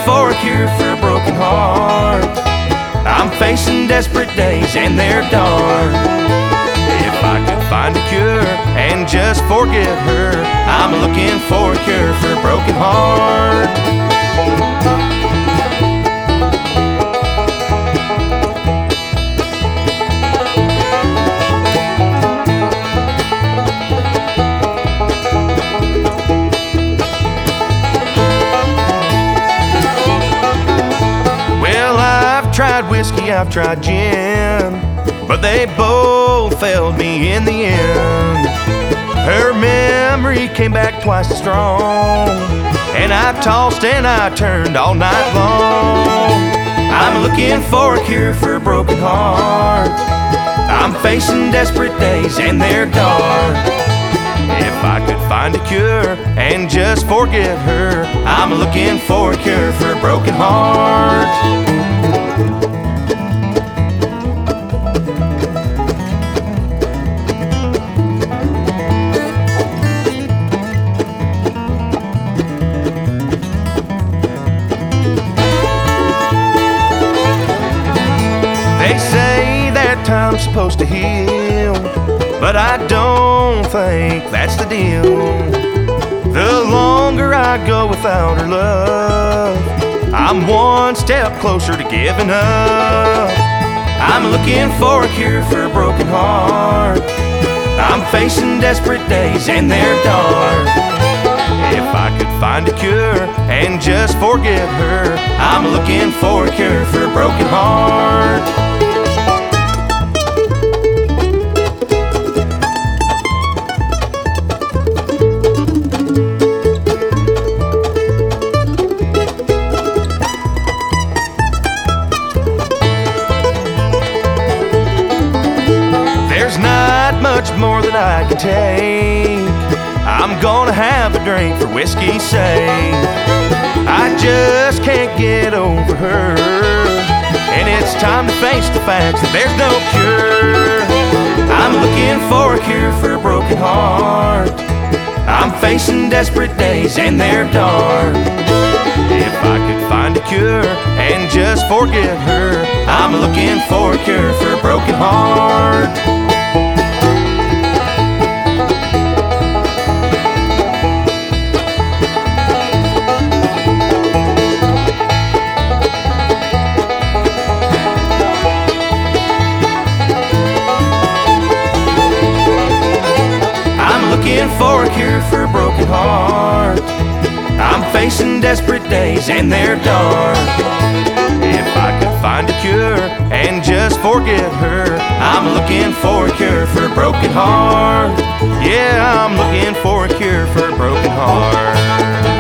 for a cure for a broken heart. I'm facing desperate days and they're dark. If I could find a cure and just forget her, I'm looking for a cure for a broken heart. Tried whiskey, I've tried gin, but they both failed me in the end. Her memory came back twice as strong, and I tossed and I turned all night long. I'm looking for a cure for a broken heart. I'm facing desperate days and they're dark. If I could find a cure and just forget her, I'm looking for a cure for a broken heart. They say that time's supposed to heal, but I don't think that's the deal. The longer I go without her love, I'm one step closer to giving up. I'm looking for a cure for a broken heart. I'm facing desperate days and they're dark. If I could find a cure and just forget her, I'm looking for a cure for a broken heart. There's not much more that I can take. I'm gonna have a drink for whiskey's sake. I just can't get over her, and it's time to face the facts that there's no cure. I'm looking for a cure for a broken heart. I'm facing desperate days and they're dark. If I could find a cure and just forget her, I'm looking for a cure for a broken heart. Looking for a cure for a broken heart. I'm facing desperate days and they're dark. If I could find a cure and just forget her, I'm looking for a cure for a broken heart. Yeah, I'm looking for a cure for a broken heart.